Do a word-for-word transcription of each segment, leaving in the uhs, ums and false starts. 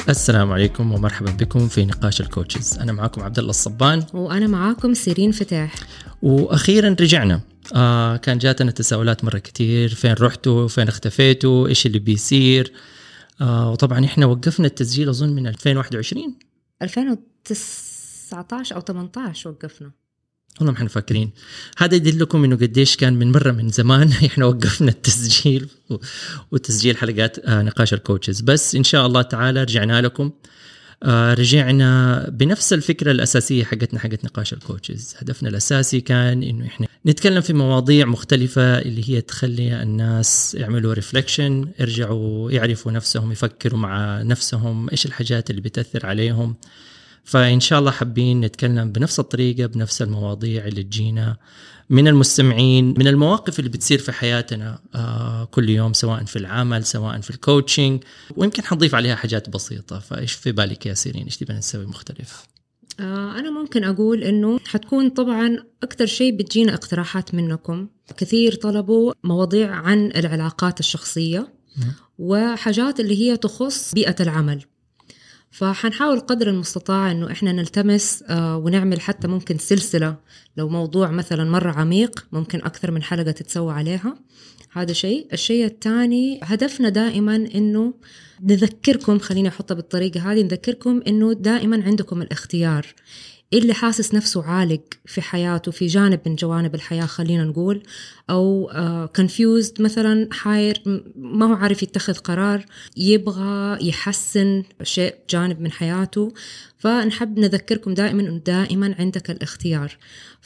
السلام عليكم ومرحبا بكم في نقاش الكوتشز. أنا معكم عبد الله الصبان وأنا معاكم سيرين فتاح. وأخيرا رجعنا. آه كان جاتنا تساؤلات مرة كتير، فين رحتوا، فين اختفيتوا، إيش اللي بيصير. آه وطبعا إحنا وقفنا التسجيل أظن من ألفين وواحد وعشرين ألفين وتسعة عشر أو ثمانية عشر وقفنا. والله ما احنا فاكرين. هذا يدل لكم إنه قديش كان من مرة من زمان إحنا وقفنا التسجيل وتسجيل حلقات آه نقاش الكوتشز. بس إن شاء الله تعالى رجعنا لكم. آه رجعنا بنفس الفكرة الأساسية حقتنا حقت نقاش الكوتشز. هدفنا الأساسي كان إنه إحنا نتكلم في مواضيع مختلفة اللي هي تخلي الناس يعملوا ريفلكشن، يرجعوا يعرفوا نفسهم، يفكروا مع نفسهم إيش الحاجات اللي بتأثر عليهم. فإن شاء الله حابين نتكلم بنفس الطريقة بنفس المواضيع اللي تجينا من المستمعين، من المواقف اللي بتصير في حياتنا آه كل يوم، سواء في العمل سواء في الكوتشنج، ويمكن حنضيف عليها حاجات بسيطة. فإيش في بالك يا سيرين، إيش تبغى نسوي مختلف؟ آه أنا ممكن أقول إنه حتكون طبعا أكتر شيء بتجينا اقتراحات منكم. كثير طلبوا مواضيع عن العلاقات الشخصية م. وحاجات اللي هي تخص بيئة العمل. فحنحاول قدر المستطاع إنه إحنا نلتمس آه ونعمل حتى ممكن سلسلة. لو موضوع مثلا مرة عميق ممكن أكثر من حلقة تتسوى عليها. هذا شيء. الشيء الثاني، هدفنا دائما إنه نذكركم، خليني أحطها بالطريقة هذه، نذكركم إنه دائما عندكم الاختيار. اللي حاسس نفسه عالق في حياته في جانب من جوانب الحياة خلينا نقول، أو uh, confused مثلا، حاير، ما هو عارف يتخذ قرار، يبغى يحسن شيء جانب من حياته، فنحب نذكركم دائما إنه دائما عندك الاختيار.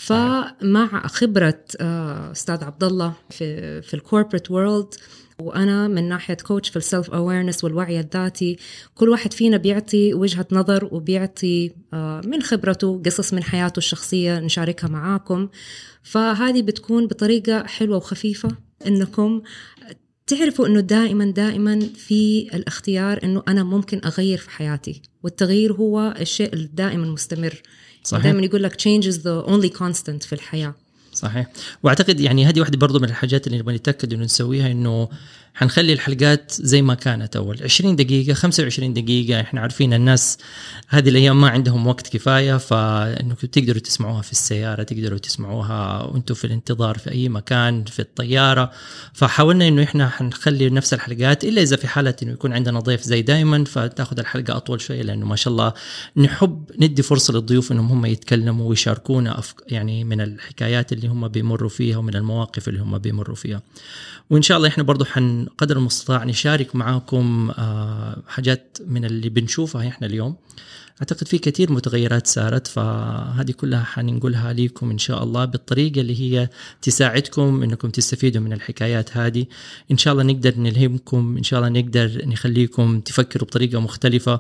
فمع خبرة uh, أستاذ عبد الله في في الكوربريت وورلد، وأنا من ناحية كوتش في السلف أويرنس والوعي الذاتي، كل واحد فينا بيعطي وجهة نظر وبيعطي من خبرته قصص من حياته الشخصية نشاركها معاكم. فهذه بتكون بطريقة حلوة وخفيفة إنكم تعرفوا إنه دائما دائما في الاختيار، إنه أنا ممكن أغير في حياتي، والتغيير هو الشيء الدائما مستمر. صحيح. دائما يقول لك change is the only constant في الحياة. صحيح. واعتقد يعني هذه واحدة برضو من الحاجات اللي نبغى نتاكد انه نسويها، انه حنخلي الحلقات زي ما كانت اول عشرين دقيقة خمسة وعشرين دقيقة. احنا عارفين الناس هذه الايام ما عندهم وقت كفاية، فانكم تقدروا تسمعوها في السيارة، تقدروا تسمعوها وانتم في الانتظار في اي مكان، في الطيارة. فحاولنا انه احنا حنخلي نفس الحلقات، الا اذا في حالة انه يكون عندنا ضيف زي دايما فتاخذ الحلقة اطول شوية، لانه ما شاء الله نحب ندي فرصة للضيوف انهم هم يتكلموا ويشاركونا أفك... يعني من الحكايات اللي هم بيمروا فيها ومن المواقف اللي هم بيمروا فيها. وإن شاء الله إحنا برضو حن قدر المستطاع نشارك معاكم آه حاجات من اللي بنشوفها إحنا اليوم. أعتقد في كثير متغيرات صارت، فهذه كلها حنقولها لكم إن شاء الله بالطريقة اللي هي تساعدكم إنكم تستفيدوا من الحكايات هذه. إن شاء الله نقدر نلهمكم، إن شاء الله نقدر نخليكم تفكروا بطريقة مختلفة.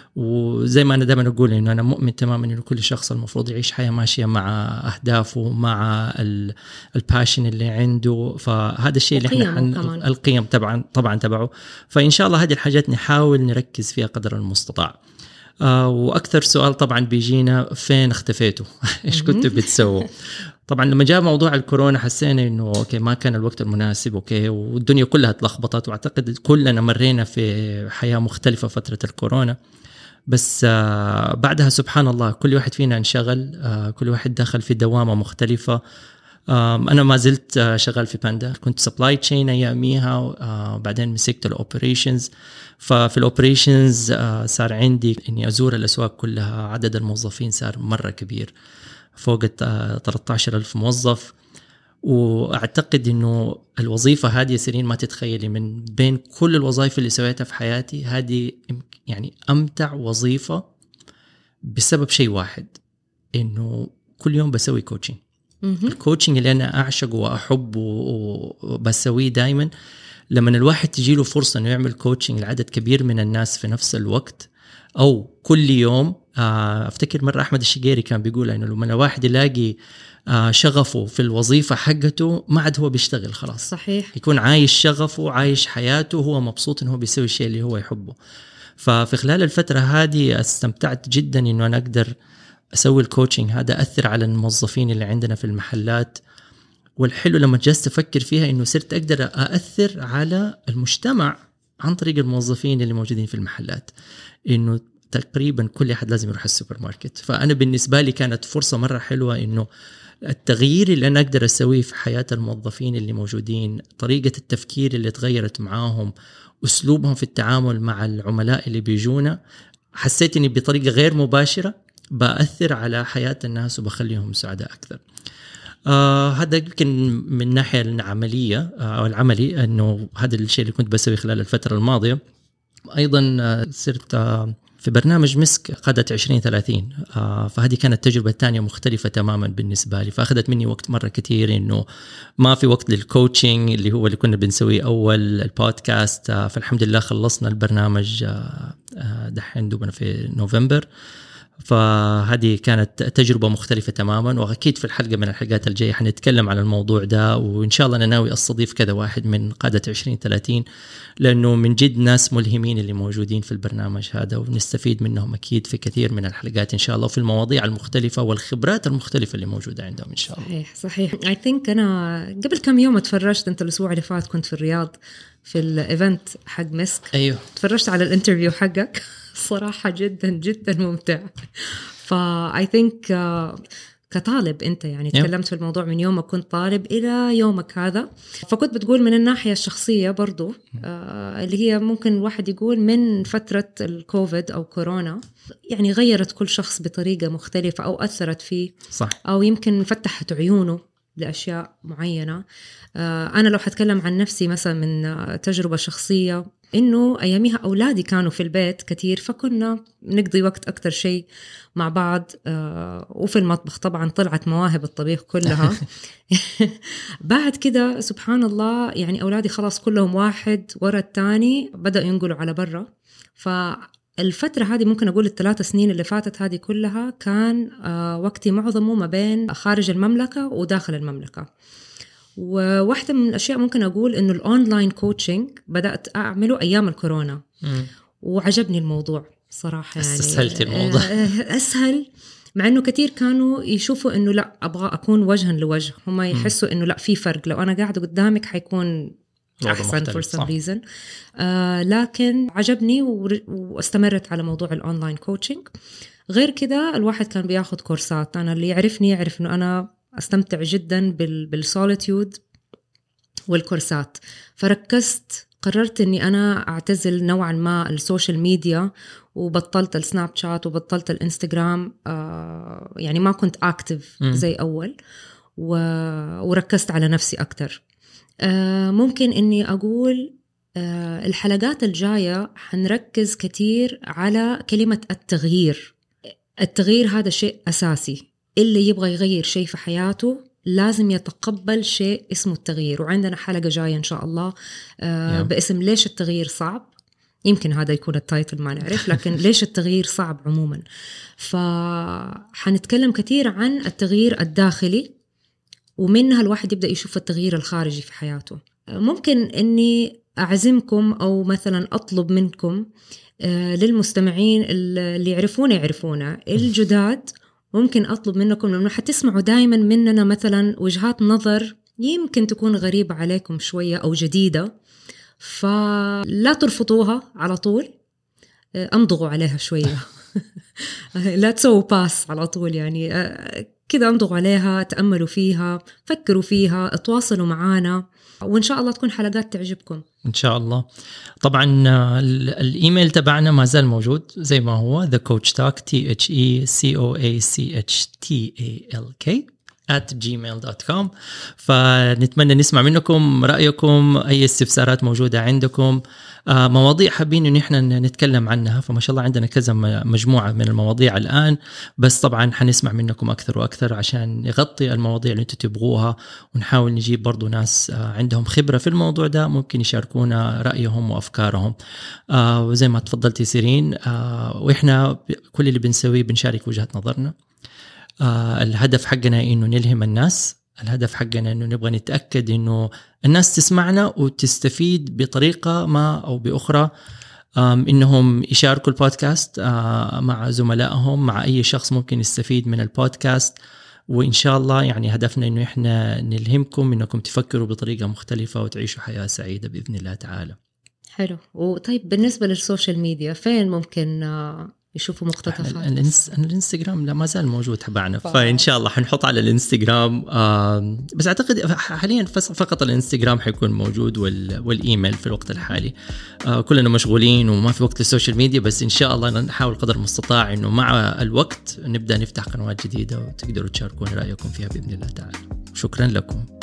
وزي ما أنا دائما أقول إنه أنا مؤمن تماما إنه كل شخص المفروض يعيش حياة ماشية مع أهدافه، مع الباشن اللي عنده. فهذا الشيء اللي إحنا حن... القيم طبعا طبعا تبعه. فإن شاء الله هذه الحاجات نحاول نركز فيها قدر المستطاع. آه وأكثر سؤال طبعا بيجينا، فين اختفيتوا؟ إيش كنتوا بتسووا؟ طبعا لما جاء موضوع الكورونا حسينا إنه أوكي ما كان الوقت المناسب، أوكي والدنيا كلها تلخبطت، وأعتقد كلنا مرينا في حياة مختلفة فترة الكورونا. بس آه بعدها سبحان الله كل واحد فينا انشغل، آه كل واحد دخل في دوامة مختلفة. آه أنا ما زلت آه شغال في باندا، كنت سبلاي تشين أياميها، آه بعدين مسكت الأوبريشنز. ففي الأوبريشنز آه صار عندي إني أزور الأسواق كلها، عدد الموظفين صار مرة كبير، فوق آه ثلاثة عشر ألف موظف. وأعتقد إنه الوظيفة هذه سنين ما تتخيلي، من بين كل الوظائف اللي سويتها في حياتي هذه يعني أمتع وظيفة، بسبب شيء واحد، إنه كل يوم بسوي كوتشنج. الكوتشنج اللي أنا أعشقه وأحبه وبسويه دايما، لما الواحد تجيله فرصة إنه يعمل كوتشنج لعدد كبير من الناس في نفس الوقت أو كل يوم. أفتكر مرة أحمد الشقيري كان بيقول إنه لما الواحد يلاقي شغفه في الوظيفة حقته ما عاد هو بيشتغل خلاص. صحيح. يكون عايش شغفه، عايش حياته، هو مبسوط إنه هو بيسوي الشيء اللي هو يحبه. ففي خلال الفترة هذه استمتعت جدا إنه أنا أقدر أسوي الكوتشنج هذا، أثر على الموظفين اللي عندنا في المحلات. والحلو لما جلست أفكر فيها إنه صرت أقدر أأثر على المجتمع عن طريق الموظفين اللي موجودين في المحلات، إنه تقريبا كل أحد لازم يروح السوبر ماركت. فأنا بالنسبة لي كانت فرصة مرة حلوة إنه التغيير اللي أنا أقدر أسويه في حياة الموظفين اللي موجودين، طريقة التفكير اللي تغيرت معاهم، أسلوبهم في التعامل مع العملاء اللي بيجونا، حسيت إني بطريقة غير مباشرة بأثر على حياة الناس وبخليهم سعداء أكثر. آه هذا يمكن من الناحية العملية أو آه العملي، أنه هذا الشيء اللي كنت بسويه خلال الفترة الماضية. أيضا آه صرت آه في برنامج مسك قادة عشرين ثلاثين، آه فهذه كانت تجربة تانية مختلفة تماما بالنسبة لي، فأخذت مني وقت مرة كتير، إنه ما في وقت للكوتشنج اللي هو اللي كنا بنسويه أول البودكاست. آه فالحمد لله خلصنا البرنامج آه آه دحين دوبنا في نوفمبر، فهذه كانت تجربة مختلفة تماما. وأكيد في الحلقة من الحلقات الجاية حنتكلم على الموضوع ده، وإن شاء الله أنا ناوي أستضيف كذا واحد من قادة عشرين ثلاثين، لأنه من جد ناس ملهمين اللي موجودين في البرنامج هذا، ونستفيد منهم أكيد في كثير من الحلقات إن شاء الله، وفي المواضيع المختلفة والخبرات المختلفة اللي موجودة عندهم إن شاء الله. صحيح صحيح. I think أنا قبل كم يوم اتفرجت، أنت الأسبوع اللي فات كنت في الرياض في الإيفنت حق مسك. أيوه، تفرجت على الانترفيو حقك صراحة جدا جدا ممتع. فا I think uh, كطالب أنت يعني تكلمت في الموضوع من يومك كنت طالب إلى يومك هذا، فكنت بتقول من الناحية الشخصية برضو آه اللي هي ممكن الواحد يقول من فترة الكوفيد أو كورونا يعني غيرت كل شخص بطريقة مختلفة أو أثرت فيه، صح. أو يمكن فتحت عيونه لأشياء معينة. آه أنا لو حتكلم عن نفسي مثلا من تجربة شخصية، إنه أياميها أولادي كانوا في البيت كتير، فكنا نقضي وقت أكتر شيء مع بعض آه وفي المطبخ. طبعا طلعت مواهب الطبيخ كلها. بعد كده سبحان الله يعني أولادي خلاص كلهم واحد ورا التاني بدأوا ينقلوا على برا. فالفترة هذه ممكن أقول الثلاث سنين اللي فاتت هذه كلها كان آه وقتي معظمه ما بين خارج المملكة وداخل المملكة. وواحدة من الأشياء ممكن أقول إنه الأونلاين كوتشنج بدأت أعمله أيام الكورونا. م. وعجبني الموضوع صراحة، يعني أسهلت الموضوع. أسهل، مع إنه كتير كانوا يشوفوا إنه لا أبغى أكون وجها لوجه، هم يحسوا إنه لا في فرق، لو أنا قاعدة قدامك حيكون أحسن for some reason. آه لكن عجبني واستمرت على موضوع الأونلاين كوتشنج. غير كده الواحد كان بياخد كورسات، أنا اللي يعرفني يعرف إنه أنا أستمتع جدا بالسوليتيود والكورسات، فركزت قررت أني أنا أعتزل نوعا ما السوشيال ميديا، وبطلت السناب شات وبطلت الانستغرام. آه يعني ما كنت أكتف زي أول، وركزت على نفسي أكتر. آه ممكن أني أقول آه الحلقات الجاية حنركز كتير على كلمة التغيير. التغيير هذا شيء أساسي، اللي يبغى يغير شيء في حياته لازم يتقبل شيء اسمه التغيير. وعندنا حلقة جاية إن شاء الله آه باسم ليش التغيير صعب، يمكن هذا يكون التايتل ما نعرف، لكن ليش التغيير صعب عموما. فحنتكلم كثير عن التغيير الداخلي، ومنها الواحد يبدأ يشوف التغيير الخارجي في حياته. ممكن أني أعزمكم أو مثلا أطلب منكم آه للمستمعين اللي يعرفونا يعرفونا الجداد، ممكن أطلب منكم لأنه حتسمعوا دايما مننا مثلا وجهات نظر يمكن تكون غريبة عليكم شوية أو جديدة، فلا ترفضوها على طول، أمضغوا عليها شوية. لا تسووا باس على طول، يعني كذا أمضغوا عليها، تأملوا فيها، فكروا فيها، اتواصلوا معانا، وإن شاء الله تكون حلقات تعجبكم إن شاء الله. طبعا الإيميل تبعنا ما زال موجود زي ما هو the coach talk t h e c o a c h t a l k at gmail dot com. فنتمنى نسمع منكم رأيكم، أي استفسارات موجودة عندكم، مواضيع حابين إن إحنا نتكلم عنها. فما شاء الله عندنا كذا مجموعة من المواضيع الآن، بس طبعا حنسمع منكم أكثر وأكثر عشان نغطي المواضيع اللي أنتم تبغوها، ونحاول نجيب برضو ناس عندهم خبرة في الموضوع ده ممكن يشاركونا رأيهم وأفكارهم. وزي ما تفضلتي سيرين، وإحنا كل اللي بنسويه بنشارك وجهة نظرنا. آه الهدف حقنا إنه نلهم الناس، الهدف حقنا إنه نبغى نتأكد إنه الناس تسمعنا وتستفيد بطريقة ما أو بأخرى، إنهم يشاركوا البودكاست آه مع زملائهم، مع أي شخص ممكن يستفيد من البودكاست. وإن شاء الله يعني هدفنا إنه إحنا نلهمكم إنكم تفكروا بطريقة مختلفة وتعيشوا حياة سعيدة بإذن الله تعالى. حلو. وطيب بالنسبة للسوشيال ميديا فين ممكن يشوفوا مقتطفات؟ الانس... الانستغرام لا ما زال موجود تبعنا، فإن شاء الله حنحط على الانستغرام. آه بس أعتقد حاليا فقط الانستغرام حيكون موجود وال... والإيميل في الوقت الحالي. آه كلنا مشغولين وما في وقت للسوشيال ميديا، بس إن شاء الله نحاول قدر المستطاع إنه مع الوقت نبدأ نفتح قنوات جديدة وتقدروا تشاركون رأيكم فيها بإذن الله تعالى. شكرا لكم.